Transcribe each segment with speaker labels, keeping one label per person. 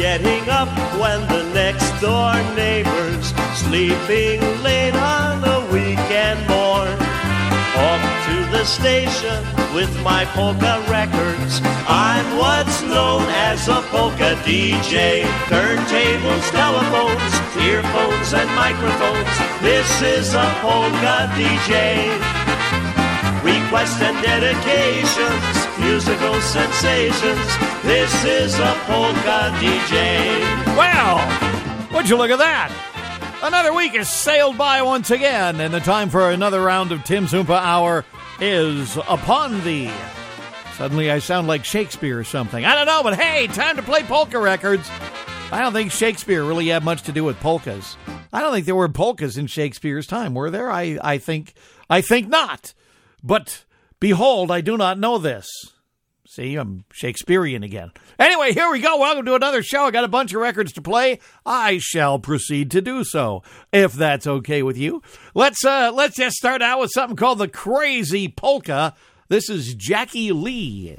Speaker 1: getting up when the next door neighbor's sleeping late on a weekend morn. Off to the station with my polka records. I'm what's known as a polka DJ. Turntables, telephones, earphones and microphones. This is a polka DJ. Requests and dedications, musical sensations. This is a polka DJ.
Speaker 2: Well, would you look at that? Another week has sailed by once again, and the time for another round of Tim's Oompa Hour is upon thee. Suddenly I sound like Shakespeare or something. I don't know, but hey, time to play polka records. I don't think Shakespeare really had much to do with polkas. I don't think there were polkas in Shakespeare's time, were there? I think not. But behold, I do not know this. See, I'm Shakespearean again. Anyway, here we go. Welcome to another show. I got a bunch of records to play. I shall proceed to do so, if that's okay with you. Let's just start out with something called the Crazy Polka. This is Jackie Lee.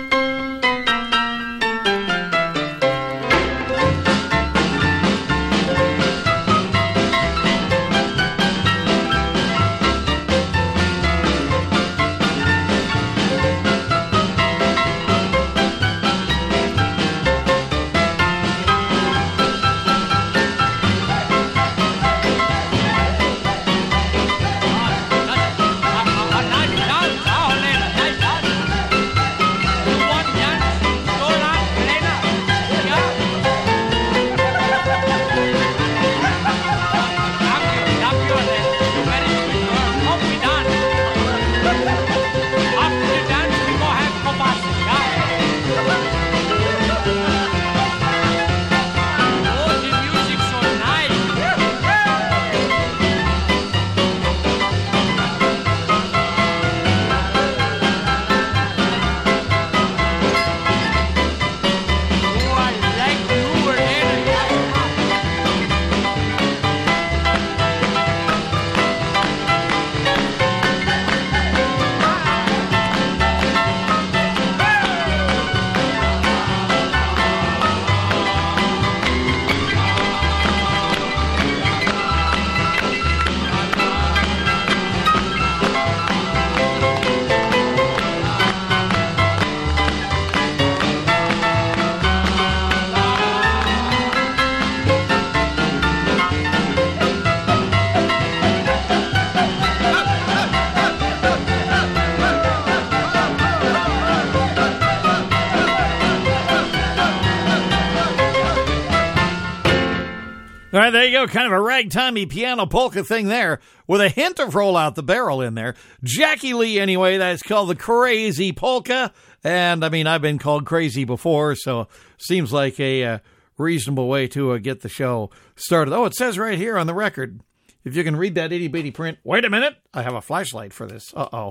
Speaker 2: All right, there you go. Kind of a ragtimey piano polka thing there with a hint of Roll Out the Barrel in there. Jackie Lee, anyway, that's called the Crazy Polka. And, I mean, I've been called crazy before, so seems like a reasonable way to get the show started. Oh, it says right here on the record, if you can read that itty-bitty print. Wait a minute. I have a flashlight for this. Uh-oh.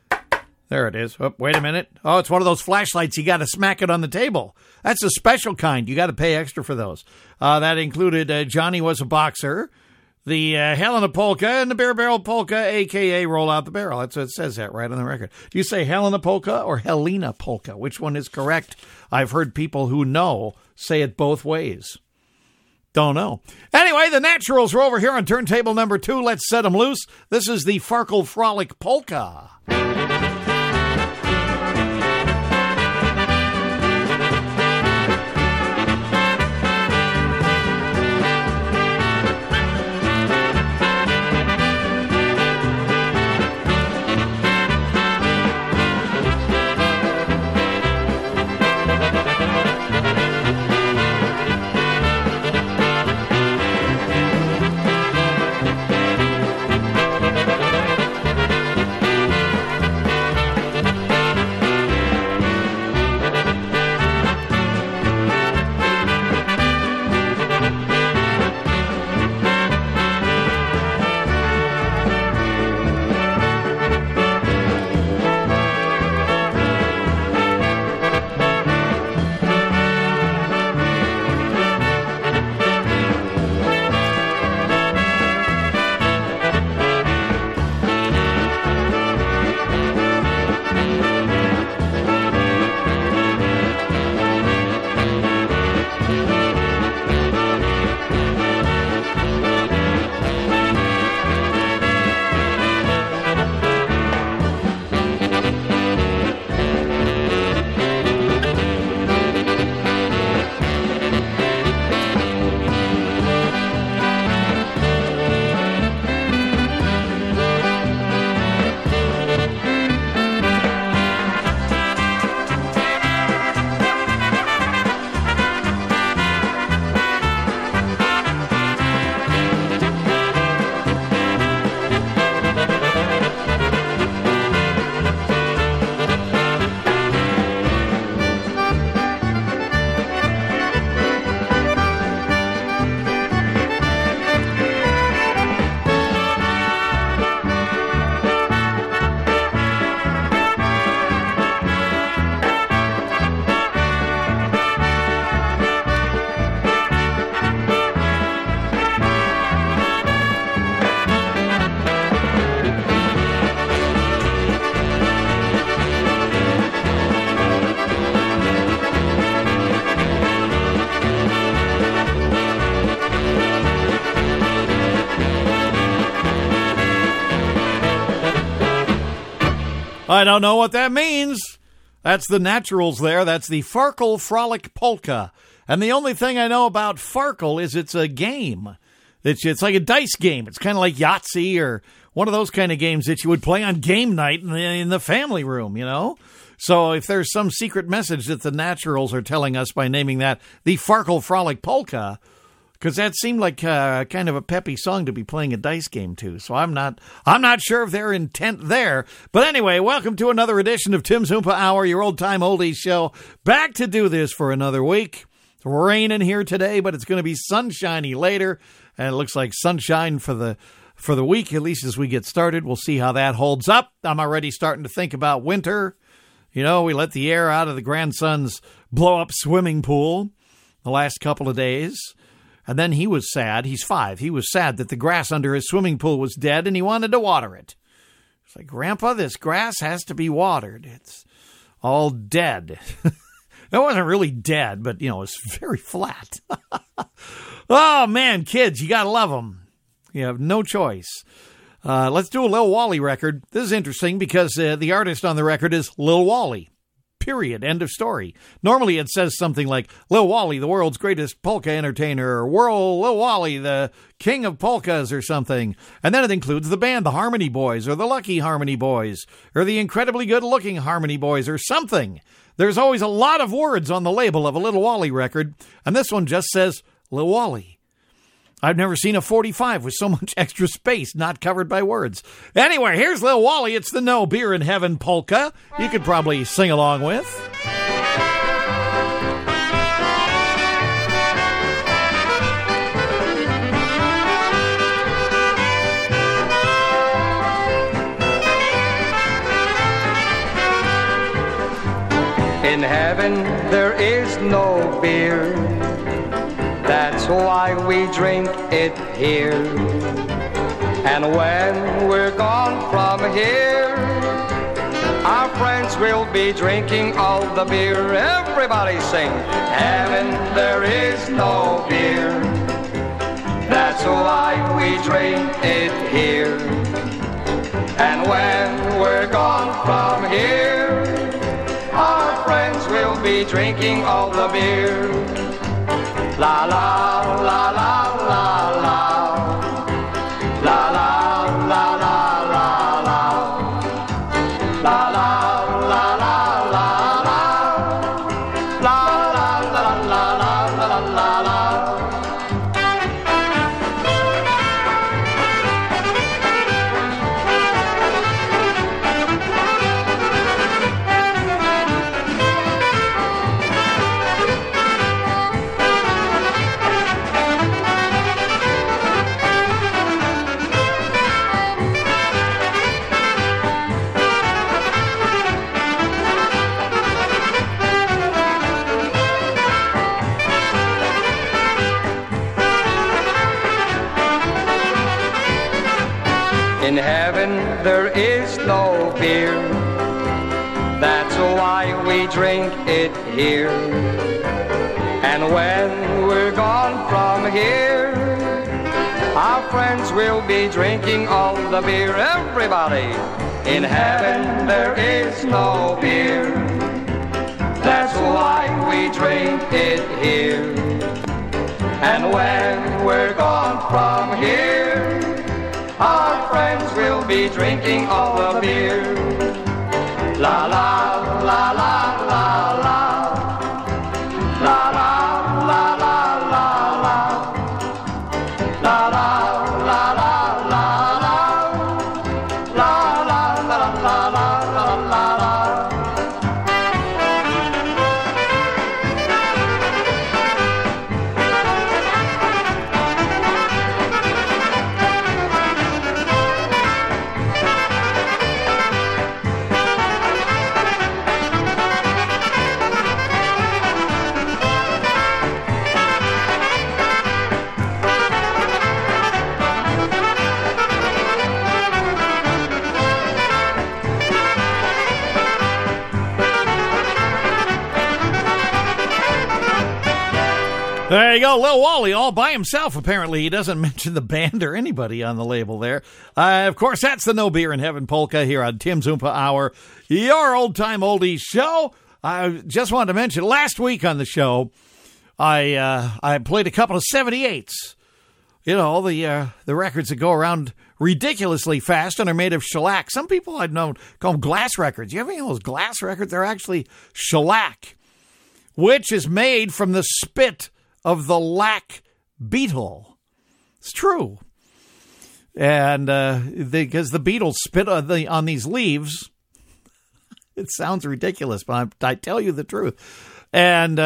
Speaker 2: There it is. Oh, wait a minute. Oh, it's one of those flashlights. You got to smack it on the table. That's a special kind. You got to pay extra for those. That included Johnny Was a Boxer, the Helena Polka, and the Bear Barrel Polka, a.k.a. Roll Out the Barrel. That's what it says that right on the record. Do you say Helena Polka or Helena Polka? Which one is correct? I've heard people who know say it both ways. Don't know. Anyway, the Naturals are over here on turntable number 2. Let's set them loose. This is the Farkle Frolic Polka. I don't know what that means. That's the Naturals there. That's the Farkle Frolic Polka. And the only thing I know about Farkle is it's a game. It's like a dice game. It's kind of like Yahtzee or one of those kind of games that you would play on game night in the family room, you know? So if there's some secret message that the Naturals are telling us by naming that the Farkle Frolic Polka, because that seemed like kind of a peppy song to be playing a dice game to. So I'm not sure of their intent there. But anyway, welcome to another edition of Tim's Oompa Hour, your old-time oldies show. Back to do this for another week. It's raining here today, but it's going to be sunshiny later. And it looks like sunshine for the week, at least as we get started. We'll see how that holds up. I'm already starting to think about winter. You know, we let the air out of the grandson's blow-up swimming pool the last couple of days. And then he was sad. He's 5. He was sad that the grass under his swimming pool was dead, and he wanted to water it. It's like, Grandpa, this grass has to be watered. It's all dead. It wasn't really dead, but, you know, it's very flat. Oh, man, kids, you got to love them. You have no choice. Let's do a Lil Wally record. This is interesting because the artist on the record is Lil Wally. Period. End of story. Normally it says something like Lil Wally, the world's greatest polka entertainer, or Lil Wally, the king of polkas, or something. And then it includes the band, the Harmony Boys, or the Lucky Harmony Boys, or the incredibly good-looking Harmony Boys, or something. There's always a lot of words on the label of a Lil Wally record, and this one just says Lil Wally. I've never seen a 45 with so much extra space not covered by words. Anyway, here's Lil Wally. It's the No Beer in Heaven polka. You could probably sing along with.
Speaker 3: In heaven there is no beer. That's why we drink it here. And when we're gone from here, our friends will be drinking all the beer. Everybody sing. Heaven, there is no beer. That's why we drink it here. And when we're gone from here, our friends will be drinking all the beer. La la la la la la. La la la la la la. La la la la la la. La la la la la la la. In heaven there is no beer. That's why we drink it here. And when we're gone from here, our friends will be drinking all the beer. Everybody, in heaven there is no beer. That's why we drink it here. And when we're gone from here, our friends will be drinking all the beer. La la la la la la. La la la la la la. La la la la la la. La la la la la la la.
Speaker 2: There you go, Lil Wally, all by himself, apparently. He doesn't mention the band or anybody on the label there. Of course, that's the No Beer in Heaven polka here on Tim's Oompa Hour, your old-time oldies show. I just wanted to mention, last week on the show, I played a couple of 78s. You know, the records that go around ridiculously fast and are made of shellac. Some people I'd known call them glass records. You ever hear those glass records? They're actually shellac, which is made from the spit of the lac beetle. It's true. And because the beetles spit on these leaves, it sounds ridiculous, but I tell you the truth. And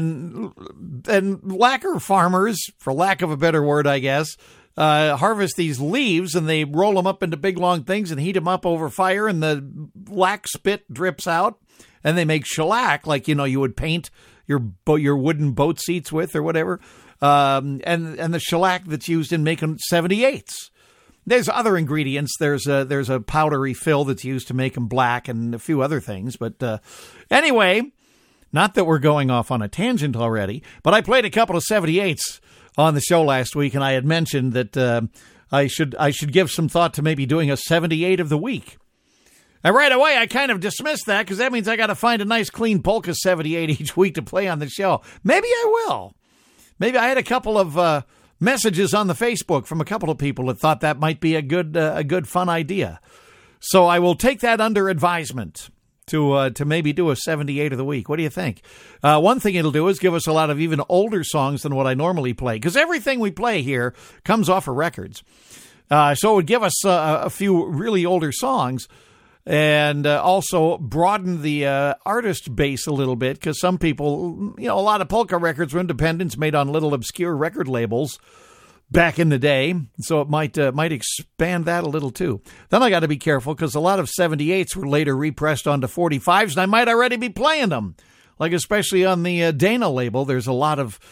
Speaker 2: lacquer farmers, for lack of a better word, I guess, harvest these leaves and they roll them up into big long things and heat them up over fire, and the lac spit drips out, and they make shellac, like, you know, you would paint your wooden boat seats with or whatever, and the shellac that's used in making 78s. There's other ingredients. There's a powdery fill that's used to make them black and a few other things. But anyway, not that we're going off on a tangent already, but I played a couple of 78s on the show last week, and I had mentioned that I should give some thought to maybe doing a 78 of the week. And right away, I kind of dismissed that because that means I got to find a nice, clean polka 78 each week to play on the show. Maybe I will. Maybe I had a couple of messages on the Facebook from a couple of people that thought that might be a good, fun idea. So I will take that under advisement to maybe do a 78 of the week. What do you think? One thing it'll do is give us a lot of even older songs than what I normally play, because everything we play here comes off of records. So it would give us a few really older songs, and also broaden the artist base a little bit, because some people, you know, a lot of polka records were independents made on little obscure record labels back in the day, so it might expand that a little too. Then I got to be careful, because a lot of 78s were later repressed onto 45s, and I might already be playing them. Like especially on the Dana label, there's a lot of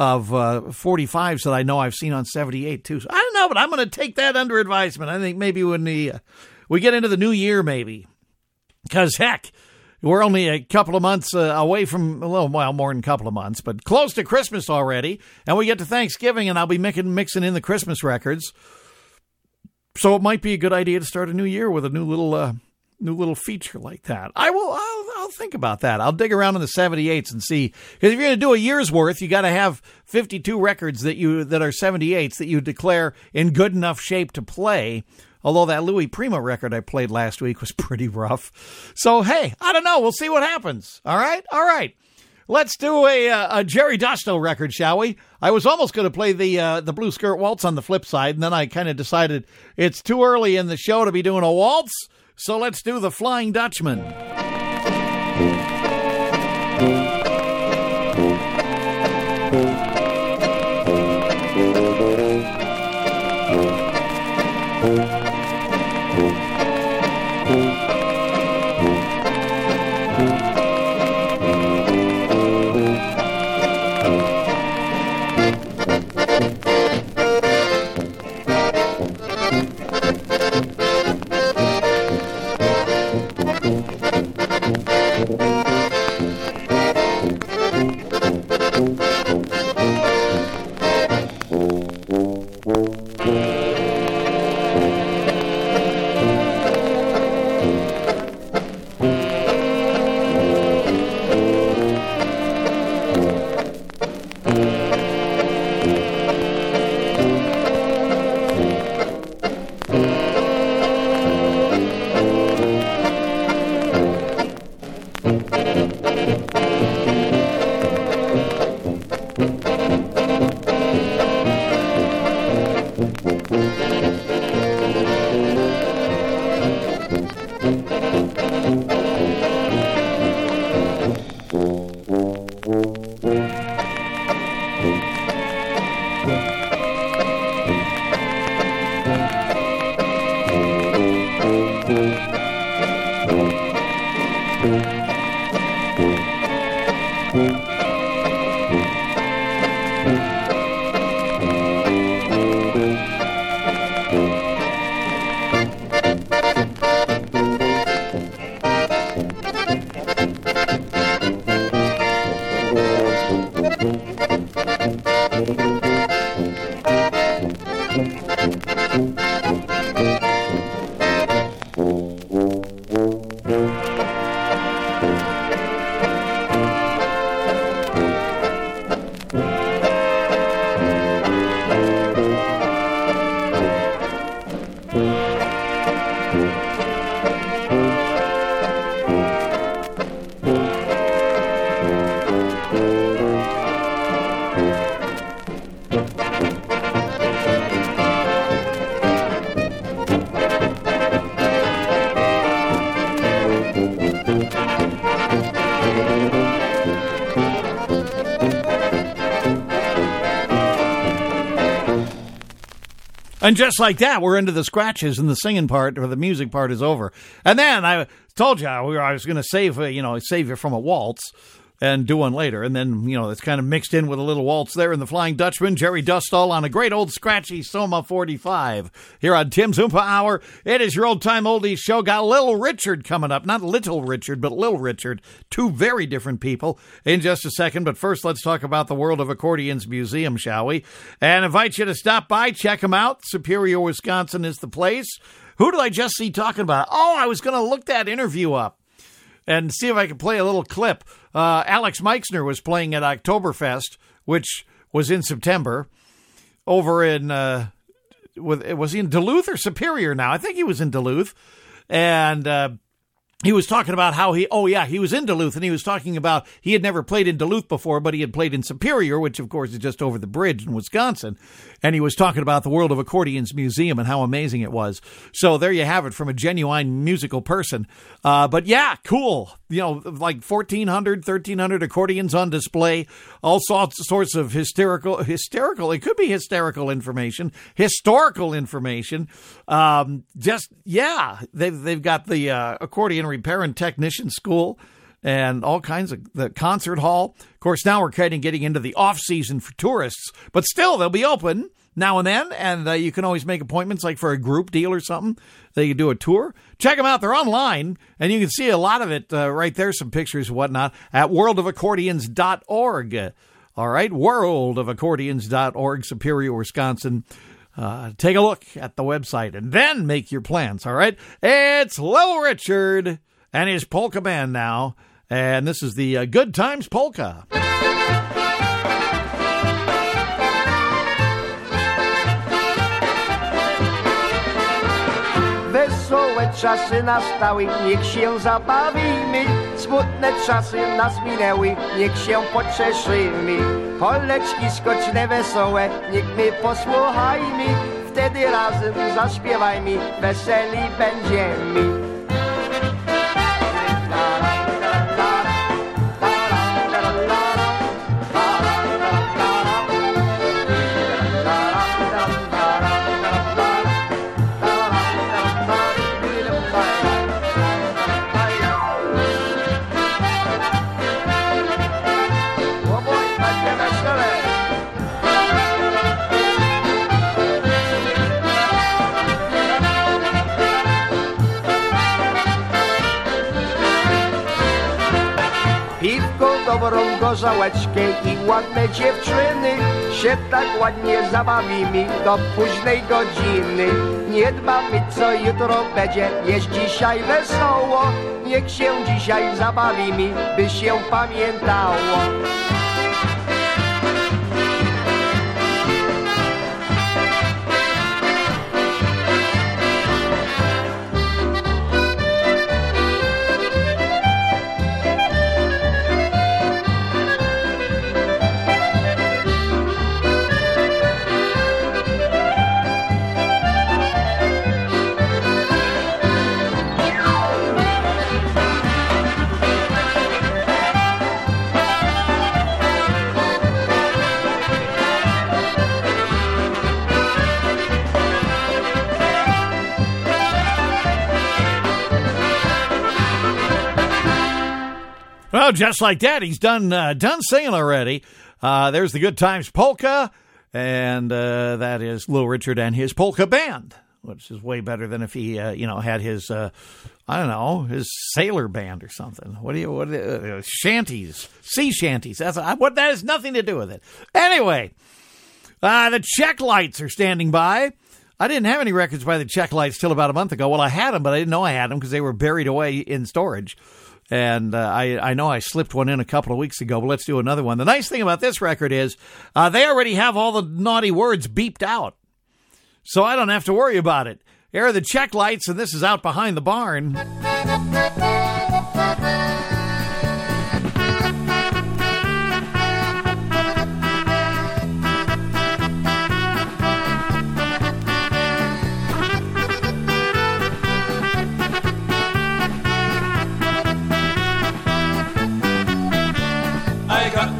Speaker 2: 45s that I know I've seen on 78 too. So I don't know, but I'm going to take that under advisement. I think maybe when we get into the new year, maybe, because heck, we're only a couple of months away from, well, more than a couple of months, but close to Christmas already, and we get to Thanksgiving, and I'll be mixing in the Christmas records. So it might be a good idea to start a new year with a new little feature like that. I'll think about that. I'll dig around in the 78s and see, because if you're going to do a year's worth, you got to have 52 records that are 78s that you declare in good enough shape to play. Although that Louis Prima record I played last week was pretty rough. So, hey, I don't know. We'll see what happens. All right. Let's do a Jerry Dosto record, shall we? I was almost going to play the Blue Skirt Waltz on the flip side, and then I kind of decided it's too early in the show to be doing a waltz, so let's do the Flying Dutchman. And just like that, we're into the scratches and the singing part, or the music part is over. And then I told you I was going to save you from a waltz and do one later. And then, it's kind of mixed in with a little waltz there in the Flying Dutchman, Jerry Dustall on a great old scratchy Soma 45 here on Tim's Oompa Hour. It is your old-time oldies show. Got Little Richard coming up. Not Little Richard, but Little Richard. Two very different people in just a second. But first, let's talk about the World of Accordions Museum, shall we? And invite you to stop by, check them out. Superior, Wisconsin is the place. Who did I just see talking about? Oh, I was going to look that interview up and see if I could play a little clip. Alex Meixner was playing at Oktoberfest, which was in September, over in, was he in Duluth or Superior now? I think he was in Duluth. And he was talking about how he was in Duluth, and he was talking about he had never played in Duluth before, but he had played in Superior, which, of course, is just over the bridge in Wisconsin. And he was talking about the World of Accordions Museum and how amazing it was. So there you have it from a genuine musical person. But yeah, cool. Like 1,400, 1,300 accordions on display, all sorts of hysterical, it could be hysterical information, historical information. They've got the accordion repair and technician school and all kinds of the concert hall. Of course, now we're kind of getting into the off season for tourists, but still they'll be open now and then. And you can always make appointments, like for a group deal or something. They can do a tour. Check them out. They're online, and you can see a lot of it right there, some pictures and whatnot, at worldofaccordions.org. All right, worldofaccordions.org, Superior, Wisconsin. Take a look at the website and then make your plans, all right? It's Little Richard and his polka band now, and this is the Good Times Polka.
Speaker 4: Wesołe czasy nastały, niech się zabawimy. Smutne czasy nas minęły, niech się pocieszymy. Poleczki skoczne wesołe, niech my posłuchajmy. Wtedy razem zaśpiewajmy, weseli będziemy. Dobrą gorzałeczkę i ładne dziewczyny się tak ładnie zabawimy do późnej godziny. Nie dbamy co jutro będzie, jest dzisiaj wesoło. Niech się dzisiaj zabawimy, by się pamiętało.
Speaker 2: Well, just like that, he's done singing already. There's the Good Times Polka, and that is Little Richard and his polka band, which is way better than if he, had his, his sailor band or something. Shanties, sea shanties. That has nothing to do with it. Anyway, the Czech Lights are standing by. I didn't have any records by the Czech Lights till about a month ago. Well, I had them, but I didn't know I had them because they were buried away in storage. And I know I slipped one in a couple of weeks ago, but let's do another one. The nice thing about this record is they already have all the naughty words beeped out, so I don't have to worry about it. Here are the Czech Lights, and this is Out Behind the Barn.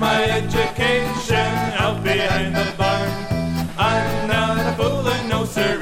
Speaker 5: Education out behind the barn. I'm not a fool and no sir,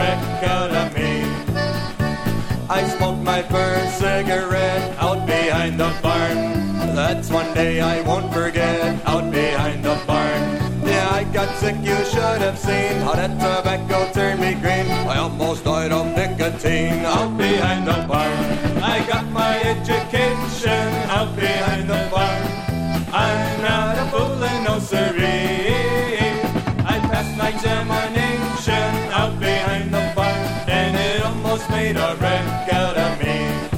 Speaker 5: wreck out of me. I smoked my first cigarette out behind the barn. That's one day I won't forget, out behind the barn. Yeah, I got sick, you should have seen how that tobacco turned me green. I almost died of nicotine out behind the barn. I got my education out behind the barn. I'm not a fool and no siree. I passed my examination out behind the barn, and it almost made a wreck out of me.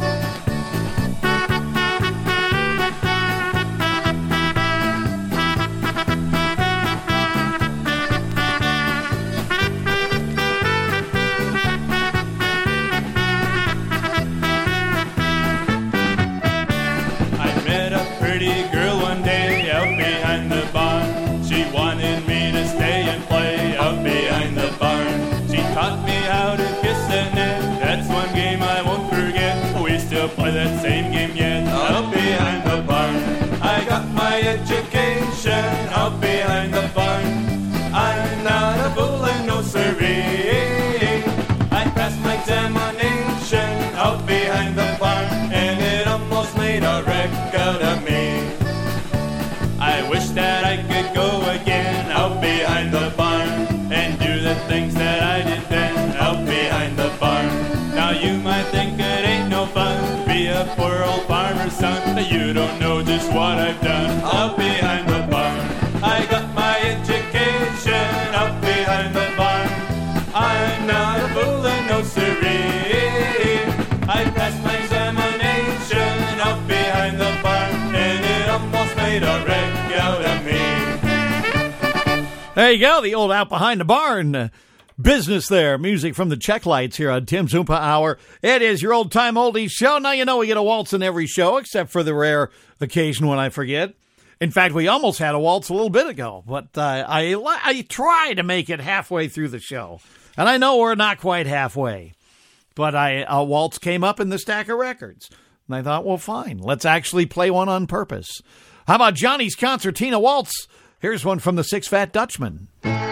Speaker 5: Play that same game yet, out behind the barn. I got my education out behind the barn. I'm not a fool and no siree. I passed my examination out behind the barn, and it almost made a wreck out of me. I wish that I could go again out behind the barn and do the things that I did then out behind the barn. Now you might think it ain't no fun, a poor old farmer's son, but you don't know just what I've done out behind the barn. I got my education out behind the barn. I'm not a fool and no siree. I passed my examination out behind the barn, and it almost made a wreck out of me.
Speaker 2: There you go, the old out behind the barn business there. Music from the Check Lights here on Tim's Oompa Hour. It is your old-time oldies show. Now, you know we get a waltz in every show, except for the rare occasion when I forget. In fact, we almost had a waltz a little bit ago, but I try to make it halfway through the show. And I know we're not quite halfway, but a waltz came up in the stack of records. And I thought, well, fine, let's actually play one on purpose. How about Johnny's Concertina Waltz? Here's one from the Six Fat Dutchman.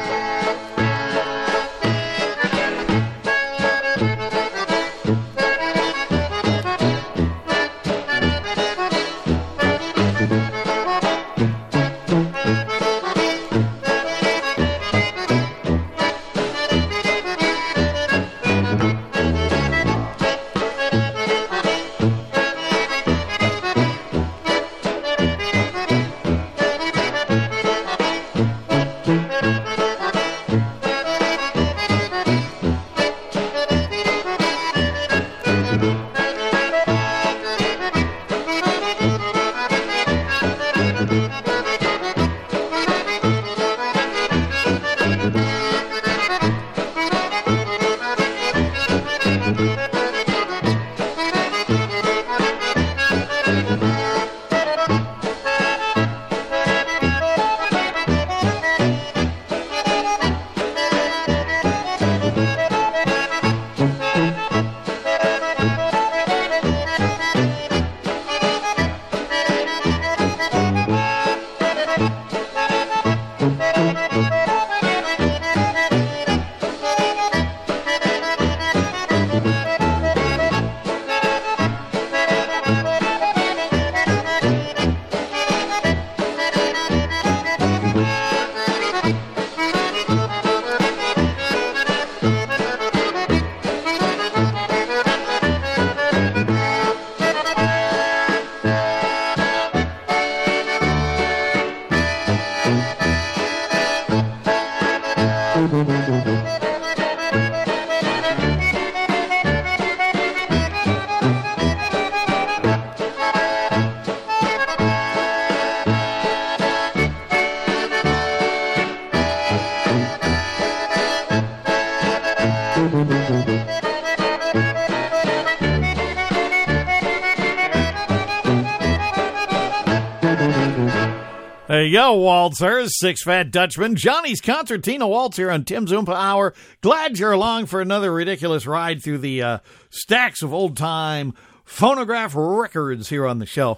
Speaker 2: There you go, waltzers. Six Fat Dutchman. Johnny's Concertina Waltz here on Tim's Oompa Hour. Glad you're along for another ridiculous ride through the stacks of old-time phonograph records here on the show.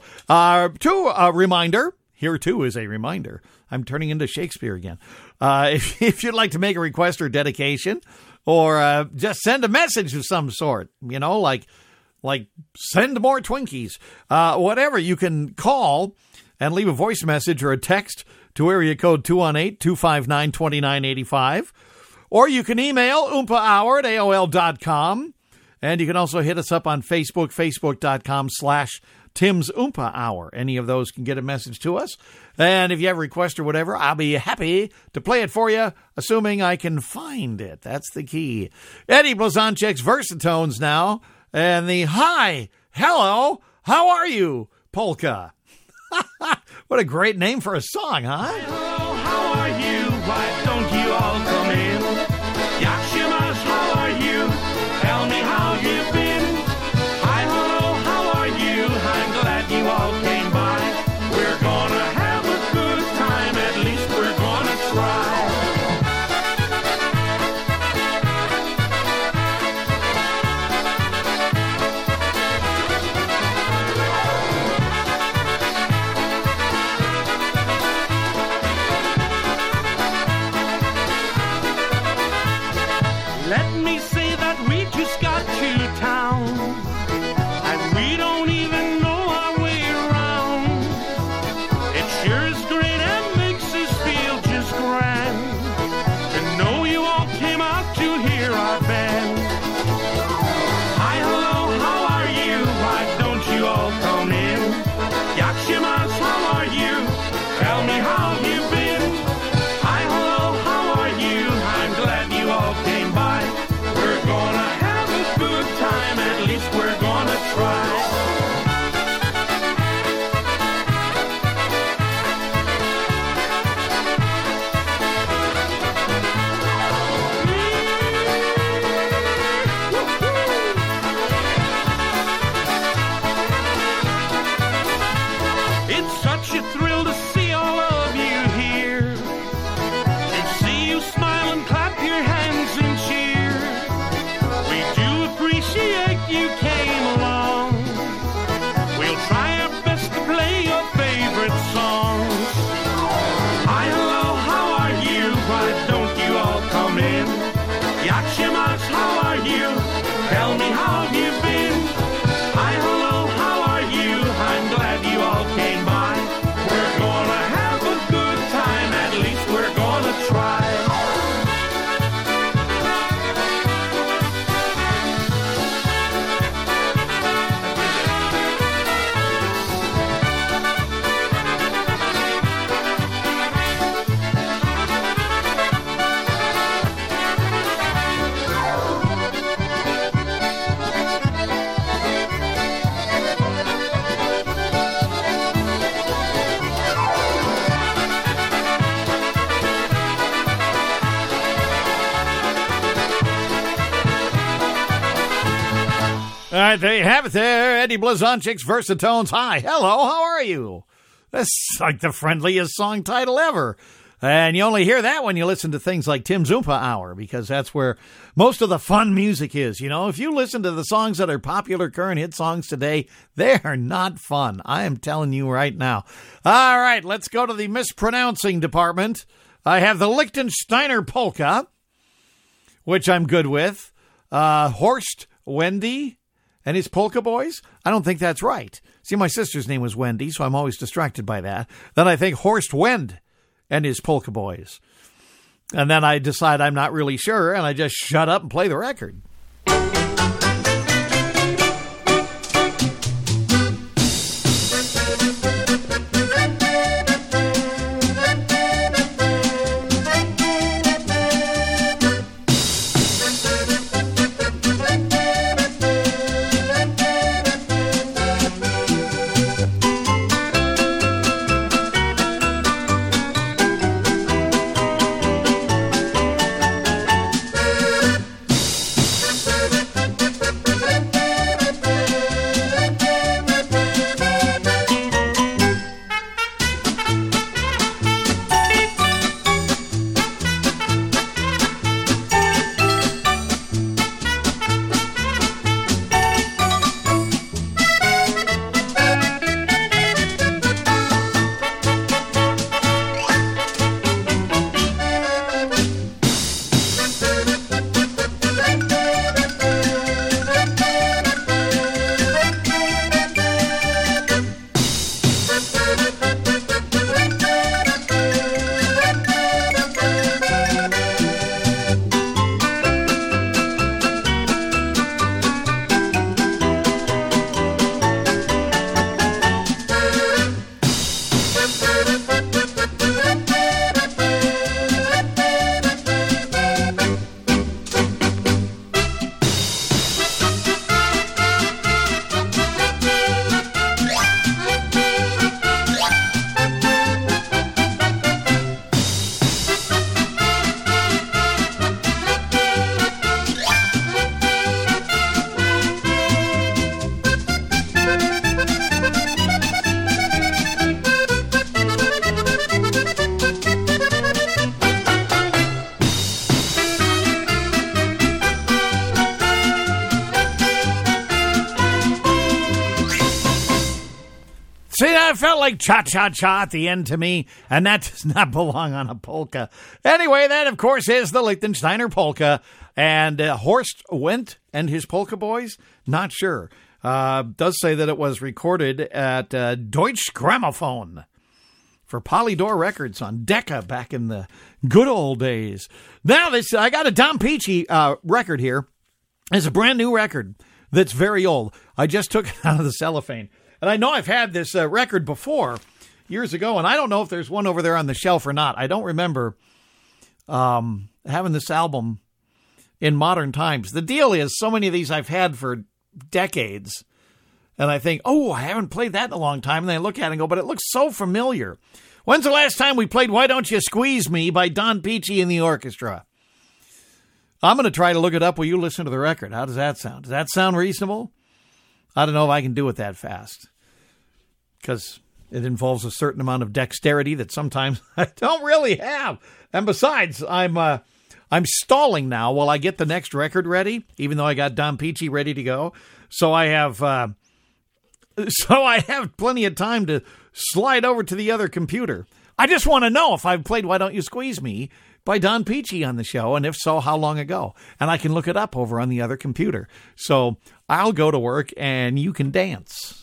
Speaker 2: Here, too, is a reminder. I'm turning into Shakespeare again. If you'd like to make a request or dedication, or just send a message of some sort, like send more Twinkies, whatever. You can call and leave a voice message or a text to area code 218-259-2985, or you can email oompahour@aol.com, and you can also hit us up on Facebook, facebook.com/Tim's Oompa Hour. Any of those can get a message to us. And if you have a request or whatever, I'll be happy to play it for you, assuming I can find it. That's the key. Eddie Blazonczyk's Versatones now, and the Hi, Hello, How Are You polka. What a great name for a song, huh?
Speaker 6: Hello, how are you? Why don't you all come in? Yakshimas, how are you? Tell me how you've been. Hi, hello, how are you? I'm glad you all came by. We're gonna have a good time, at least we're gonna try. Let me say that we just got to town, and we don't even know our way around. It sure is great and makes us feel just grand to know you all came out to hear our band. Hi, hello, how are you? Why don't you all come in? Yakshimas, how are you? Tell me how you've been. Hi, hello, how are you? I'm glad you all came by. We're gonna have a good time, at least we're gonna try. It's such a thrill to see all of you here, and see you smile and clap your hands and cheer. We do appreciate you came along. We'll try our best to play your favorite songs. Hi, hello, how are you? Why don't you all come in? Yakshimas, how are you? Tell me how you've been. Hi, hello, how are you? I'm glad you all came by. We're gonna have a good time, at least we're gonna try.
Speaker 2: All right, there you have it there. Eddie Blazonczyk's Versatones. Hi, hello, how are you? That's like the friendliest song title ever. And you only hear that when you listen to things like Tim's Oompa Hour, because that's where most of the fun music is. If you listen to the songs that are popular current hit songs today, they are not fun. I am telling you right now. All right, let's go to the mispronouncing department. I have the Lichtensteiner Polka, which I'm good with. Horst Wendy and his Polka Boys? I don't think that's right. See, my sister's name was Wendy, so I'm always distracted by that. Then I think Horst Wend and his Polka Boys. And then I decide I'm not really sure, and I just shut up and play the record. See, that felt like cha-cha-cha at the end to me, and that does not belong on a polka. Anyway, that, of course, is the Liechtensteiner polka. And Horst Wendt and his Polka Boys? Not sure. Does say that it was recorded at Deutsche Grammophon for Polydor Records on Decca back in the good old days. Now, I got a Don Peachy record here. It's a brand new record that's very old. I just took it out of the cellophane. And I know I've had this record before, years ago, and I don't know if there's one over there on the shelf or not. I don't remember having this album in modern times. The deal is, so many of these I've had for decades, and I think, oh, I haven't played that in a long time, and then I look at it and go, but it looks so familiar. When's the last time we played Why Don't You Squeeze Me by Don Peachy and the orchestra? I'm going to try to look it up while you listen to the record. How does that sound? Does that sound reasonable? I don't know if I can do it that fast, because it involves a certain amount of dexterity that sometimes I don't really have. And besides, I'm stalling now while I get the next record ready, even though I got Don Peachy ready to go. So I have plenty of time to slide over to the other computer. I just want to know if I've played Why Don't You Squeeze Me by Don Peachy on the show, and if so, how long ago? And I can look it up over on the other computer. So I'll go to work and you can dance.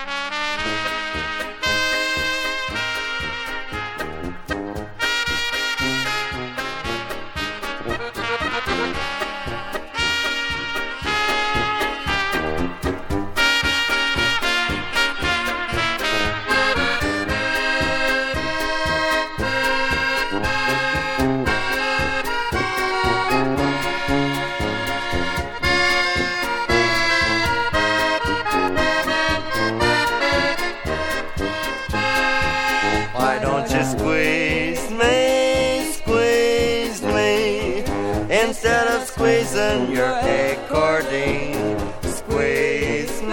Speaker 7: Squeezing your accordion, squeeze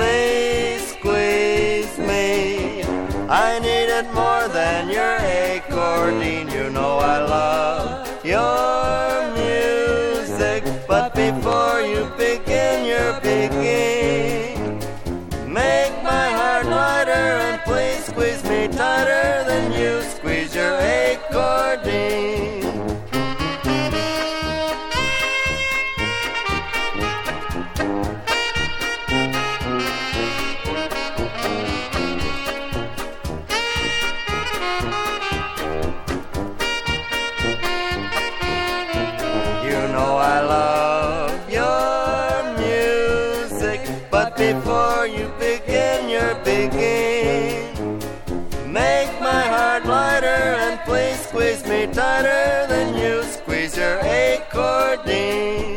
Speaker 7: me. I need it more than your accordion. You know I love your music, but before you begin your picking, make my heart lighter and please squeeze me tighter than you squeeze your accordion. Before you begin your picking, make my heart lighter and please squeeze me tighter than you squeeze your accordion.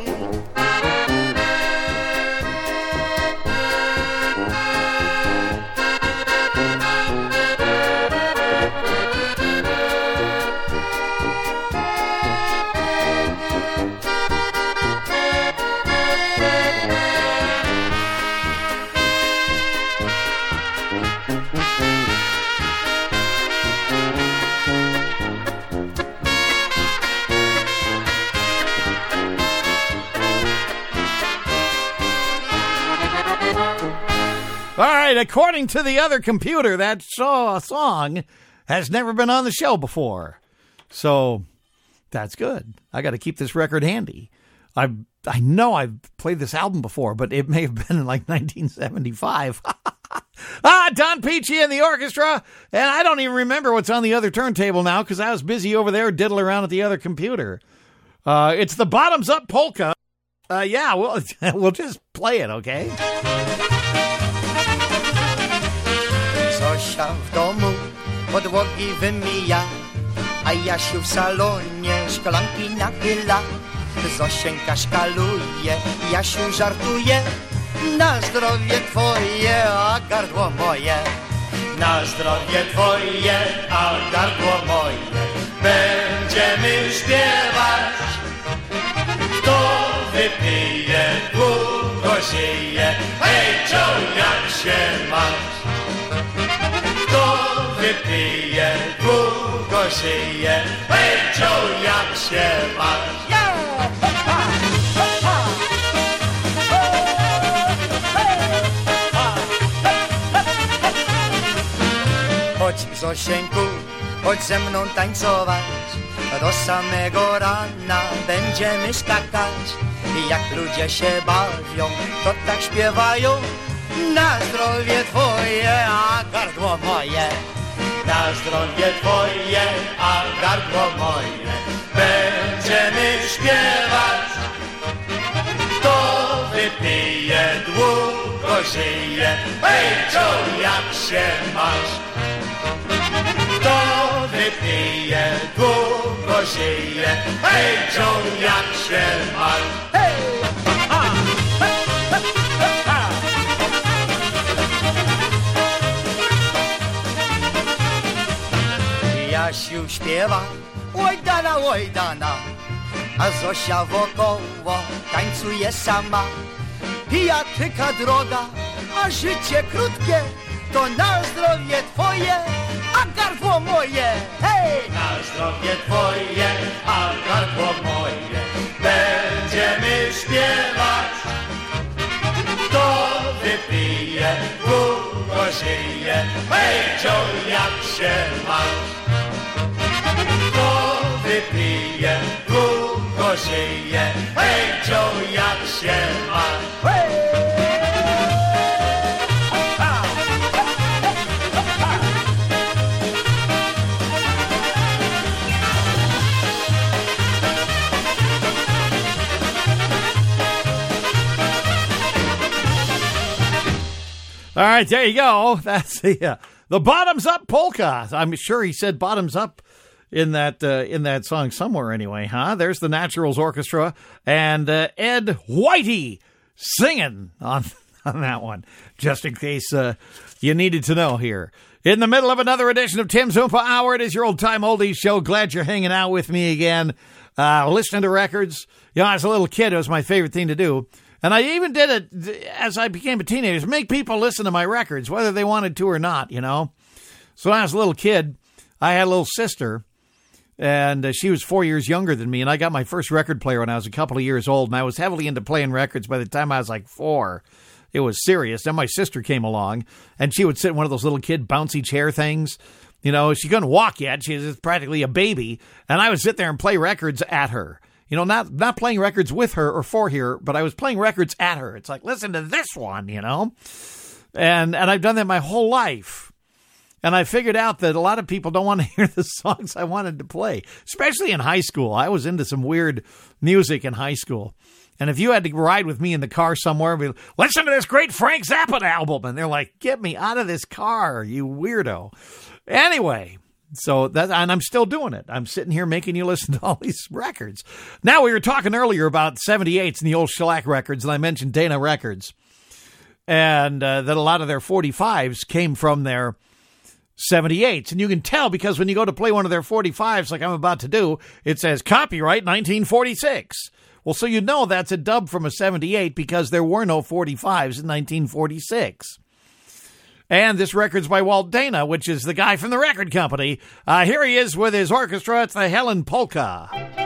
Speaker 2: All right, according to the other computer, that song has never been on the show before. So that's good. I got to keep this record handy. I know I've played this album before, but it may have been in like 1975. Don Peachy and the orchestra. And I don't even remember what's on the other turntable now because I was busy over there diddling around at the other computer. It's the Bottoms Up Polka. Yeah, we'll just play it, okay?
Speaker 8: Zosia w domu podłogi wymija, a Jasiu w salonie szklanki nachyla. Zosieńka szkaluje, Jasiu żartuje, na zdrowie twoje, a gardło moje. Na zdrowie twoje, a gardło moje, będziemy śpiewać. Kto wypije, długo żyje, hej, Cio, jak się masz? Kto wypije, długo żyje, hej, Cio, jak się masz? Zosieńku, chodź ze mną tańcować, do samego rana będziemy skakać. I jak ludzie się bawią, to tak śpiewają. Na zdrowie twoje, a gardło moje. Na zdrowie twoje, a gardło moje. Będziemy śpiewać. Kto wypije, długo żyje. Hej, Joe, jak się masz? Kto wypije, długo żyje. Hej, Joe, jak się masz? Hej! Jasiu śpiewa, oj dana, a Zosia wokoło tańcuje sama. Pijatyka droga, a życie krótkie, to na zdrowie twoje, a gardło moje. Hej! Na zdrowie twoje, a gardło moje, będziemy śpiewać. Kto wypije, długo żyje. Hej, Joe, jak się masz? Kto wypije, długo żyje. Hej, Joe, jak się masz? Hej!
Speaker 2: All right, there you go. That's the Bottoms Up polka. I'm sure he said bottoms up in that song somewhere anyway, huh? There's the Naturals Orchestra and Ed Whitey singing on that one, just in case you needed to know here. In the middle of another edition of Tim's Oompa Hour, it is your old-time oldies show. Glad you're hanging out with me again, listening to records. You know, as a little kid, it was my favorite thing to do. And I even did it as I became a teenager, make people listen to my records, whether they wanted to or not, you know. So when I was a little kid, I had a little sister, and she was 4 years younger than me, and I got my first record player when I was a couple of years old, and I was heavily into playing records by the time I was like 4. It was serious. Then my sister came along, and she would sit in one of those little kid bouncy chair things. You know, she couldn't walk yet. She was practically a baby, and I would sit there and play records at her. You know, not playing records with her or for her, but I was playing records at her. It's like, listen to this one, you know? And I've done that my whole life. And I figured out that a lot of people don't want to hear the songs I wanted to play, especially in high school. I was into some weird music in high school. And if you had to ride with me in the car somewhere, and be, listen to this great Frank Zappa album. And they're like, get me out of this car, you weirdo. Anyway. So and I'm still doing it. I'm sitting here making you listen to all these records. Now, we were talking earlier about 78s and the old shellac records, and I mentioned Dana Records, and that a lot of their 45s came from their 78s. And you can tell because when you go to play one of their 45s, like I'm about to do, it says copyright 1946. Well, so you know that's a dub from a 78 because there were no 45s in 1946. And this record's by Walt Dana, which is the guy from the record company. Here he is with his orchestra. It's the Helen Polka.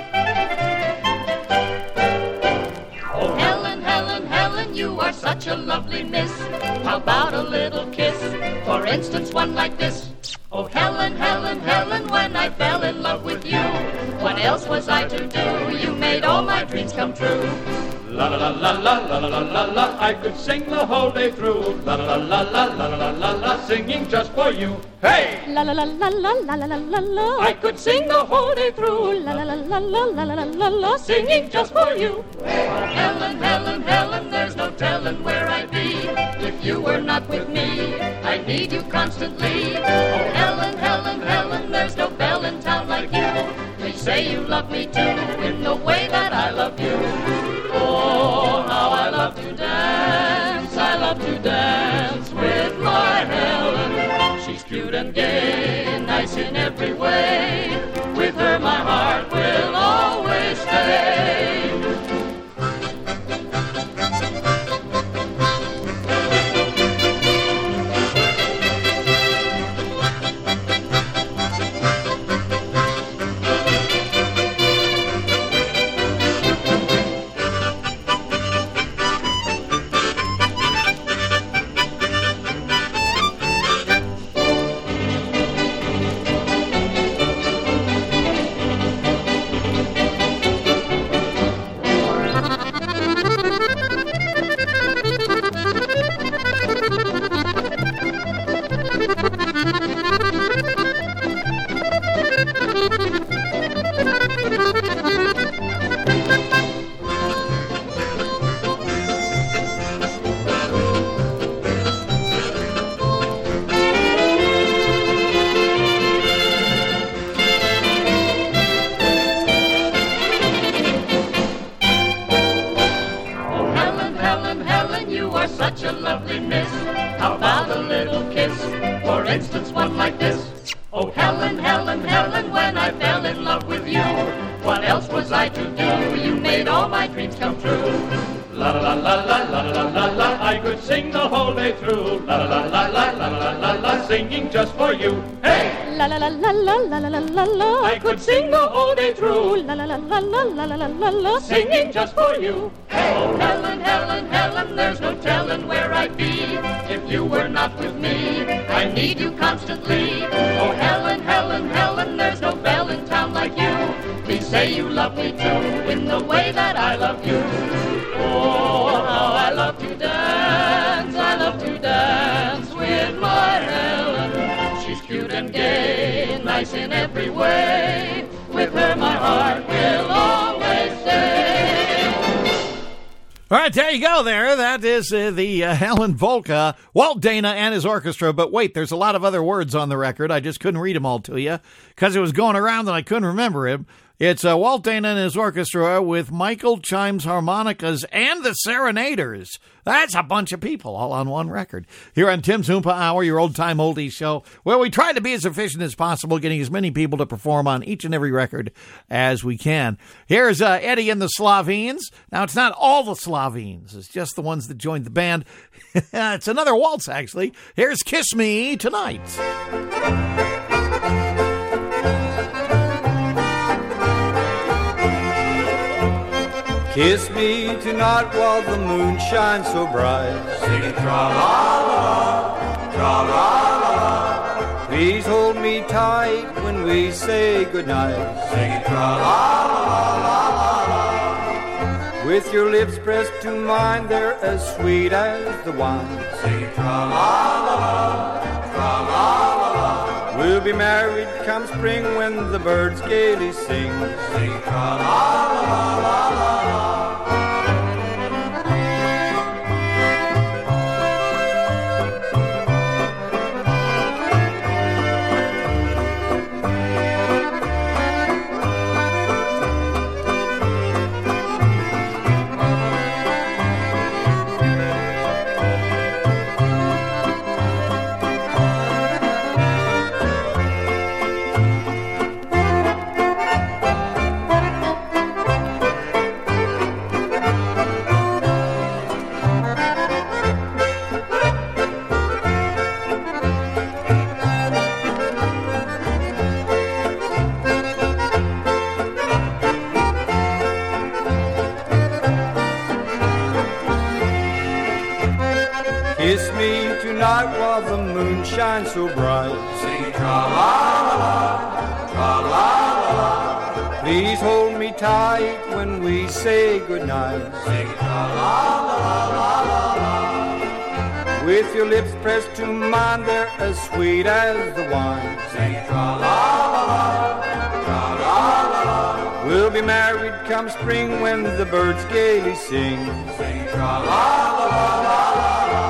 Speaker 9: Oh, Helen, Helen, Helen, you are such a lovely miss. How about a little kiss? For instance, one like this. Oh, Helen, Helen, Helen, when I fell in love with you, what else was I to do? You made all my dreams come true.
Speaker 5: La la la la la la la la la, I could sing the whole day through. La la la la la la la la la, singing just for you. Hey!
Speaker 9: La la la la la la la la la, I could sing the whole day through. La la la la la la la la la, singing just for you. Oh, Helen, Helen, Helen, there's no telling where I'd be if you were not with me. I need you constantly. Oh, Helen, Helen, Helen, there's no belle in town like you. Please say you love me too in the way that I love you. Oh, how I love to dance with my Helen. She's cute and gay, nice in every way. With her my heart will always stay. are such a lovely miss. How about a little kiss? For instance, one like this. Oh, Helen, Helen, Helen, when I fell in love with you, what else was I to do? You made all my dreams come true. La la la la la la la la, I could sing the whole day through. La la la la la la la la, singing just for you. Hey!
Speaker 10: La la la la la la la la la,
Speaker 9: I could sing the whole day through.
Speaker 10: La la la la la la la la la,
Speaker 9: Singing just for you. Oh, Helen, Helen, Helen, there's no telling where I'd be if you were not with me. I need you constantly. Oh, Helen, Helen, Helen, there's no belle in town like you. Please say you love me too, in the way that I love you. Oh, how I love to dance with my Helen. She's cute and gay, nice in every way. With her my heart will always stay.
Speaker 2: All right, there you go there. That is the Helen Volca, Walt Dana and his orchestra. But wait, there's a lot of other words on the record. I just couldn't read them all to you because it was going around and I couldn't remember him. It's Walt Dana and his orchestra with Michael Chimes harmonicas and the Serenaders. That's a bunch of people all on one record. Here on Tim's Oompa Hour, your old-time oldies show, where we try to be as efficient as possible, getting as many people to perform on each and every record as we can. Here's Eddie and the Slovene. Now, it's not all the Slovenes. It's just the ones that joined the band. It's another waltz, actually. Here's Kiss Me Tonight.
Speaker 11: Kiss me tonight while the moon shines so bright. Singing tra-la-la-la, tra-la-la-la. Please hold me tight when we say goodnight. Singing tra-la-la-la-la-la. With your lips pressed to mine, they're as sweet as the wine. Singing tra-la-la-la, tra-la-la-la. We'll be married come spring when the birds gaily sing. Singing tra-la-la-la-la-la. Kiss me tonight while the moon shines so bright. Sing tra-la-la-la, tra-la-la-la. Please hold me tight when we say goodnight. Sing tra-la-la-la-la-la. With your lips pressed to mine, they're as sweet as the wine. Sing tra-la-la-la, tra-la-la-la. We'll be married come spring when the birds gaily sing. Sing tra-la-la-la-la-la.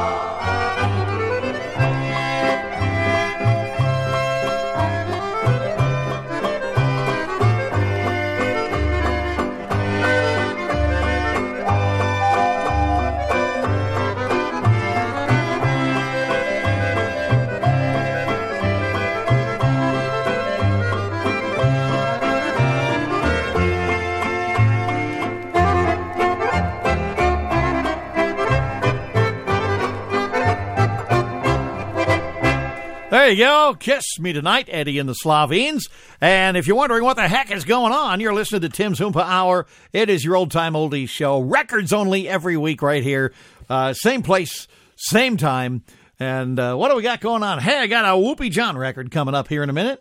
Speaker 2: There you go. Kiss Me Tonight, Eddie and the Slovenes. And if you're wondering what the heck is going on, you're listening to Tim's Oompa Hour. It is your old-time oldies show. Records only every week right here. Same place, same time. And what do we got going on? Hey, I got a Whoopi John record coming up here in a minute.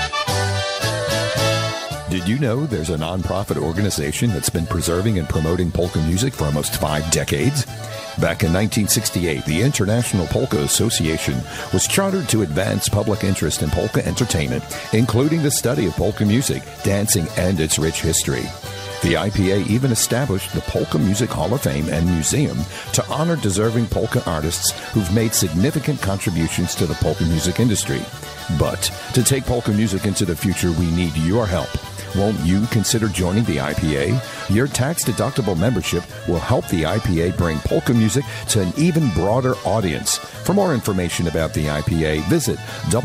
Speaker 12: Did you know there's a nonprofit organization that's been preserving and promoting polka music for almost 5 decades? Back in 1968, the International Polka Association was chartered to advance public interest in polka entertainment, including the study of polka music, dancing, and its rich history. The IPA even established the Polka Music Hall of Fame and Museum to honor deserving polka artists who've made significant contributions to the polka music industry. But to take polka music into the future, we need your help. Won't you consider joining the IPA? Your tax-deductible membership will help the IPA bring polka music to an even broader audience. For more information about the IPA, visit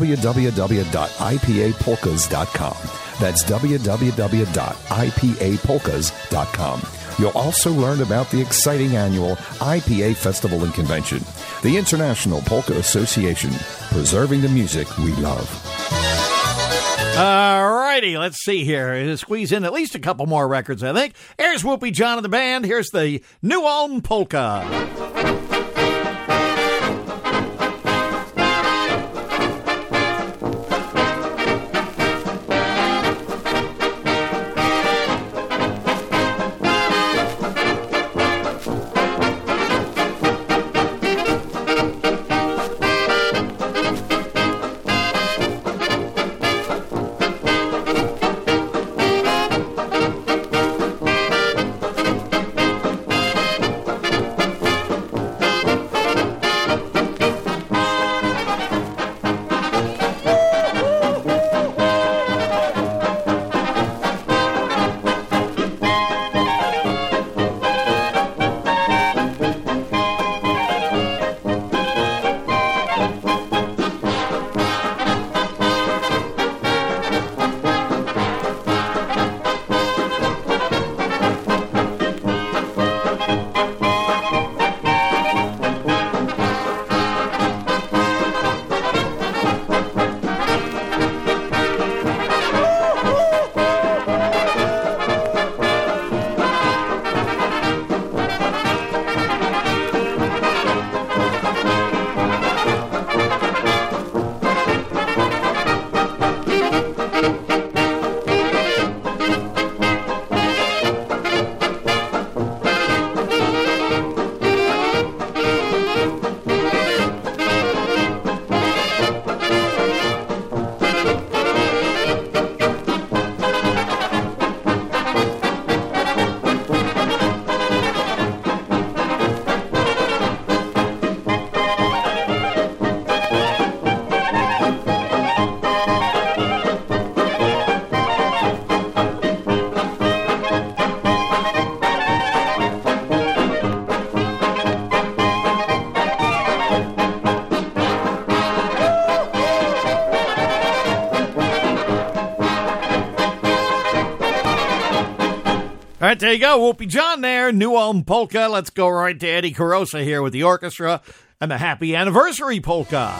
Speaker 12: www.ipapolkas.com. That's www.ipapolkas.com. You'll also learn about the exciting annual IPA Festival and Convention, the International Polka Association, preserving the music we love.
Speaker 2: All righty, let's see here. Squeeze in at least a couple more records, I think. Here's Whoopi John and the band. Here's the New Ulm Polka. All right, there you go. Whoopi John there, New Ulm Polka. Let's go right to Eddie Carosa here with the orchestra and the Happy Anniversary Polka.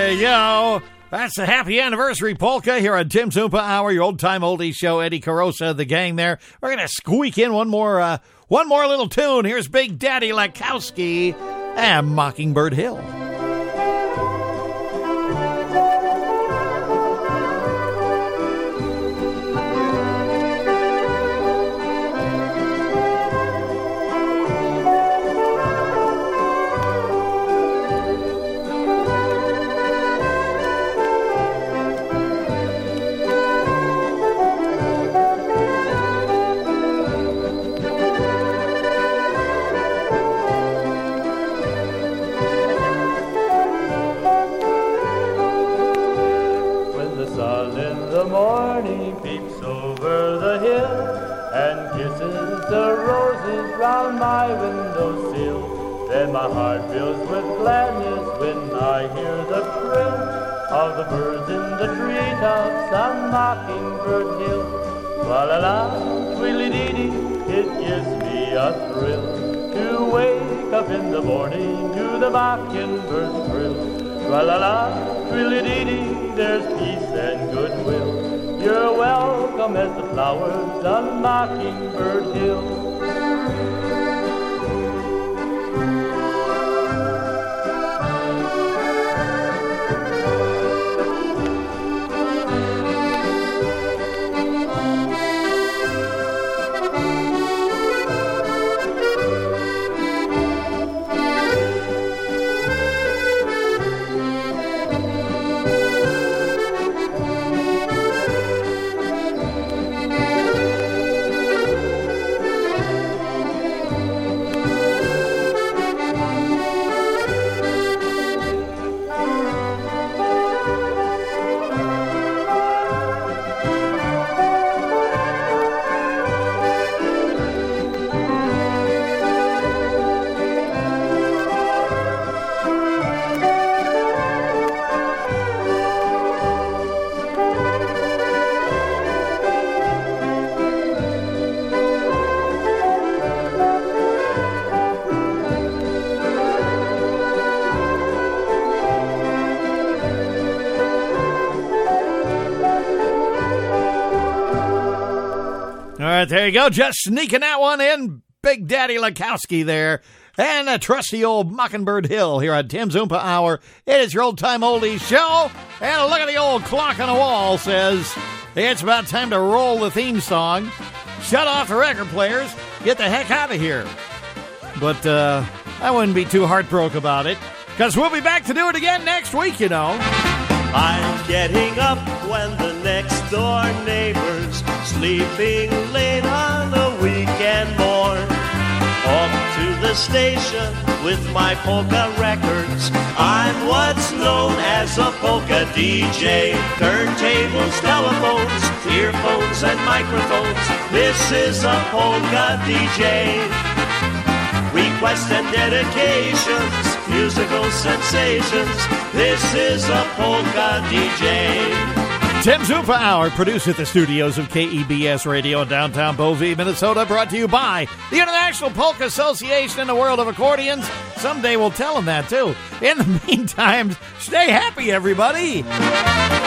Speaker 2: There you go. That's the happy anniversary polka here on Tim Zumpa Hour, your old-time oldies show. Eddie Carosa, the gang there. We're going to squeak in one more little tune. Here's Big Daddy Lakowski and Mockingbird Hill.
Speaker 13: Round my windowsill, then my heart fills with gladness when I hear the trill of the birds in the treetops on Mockingbird Hill. Tra-la-la, twilly-dee-dee, it gives me a thrill to wake up in the morning to the mockingbird trill. Tra-la-la, twilly-dee-dee, there's peace and goodwill. You're welcome as the flowers on Mockingbird Hill.
Speaker 2: There you go, just sneaking that one in. Big Daddy Lakowski there. And a trusty old Mockingbird Hill here on Tim Zumpa Hour. It is your old-time oldies show. And look at the old clock on the wall says it's about time to roll the theme song. Shut off the record players. Get the heck out of here. But I wouldn't be too heartbroken about it, because we'll be back to do it again next week, you know.
Speaker 1: I'm getting up when the next door neighbor's sleeping late on a weekend morn. Off to the station with my polka records. I'm what's known as a polka DJ. Turntables, telephones, earphones, and microphones. This is a polka DJ. Requests and dedications, musical sensations. This is a polka DJ.
Speaker 2: Tim Zumpa Hour, produced at the studios of KEBS Radio in downtown Bovey, Minnesota, brought to you by the International Polka Association in the World of Accordions. Someday we'll tell them that, too. In the meantime, stay happy, everybody.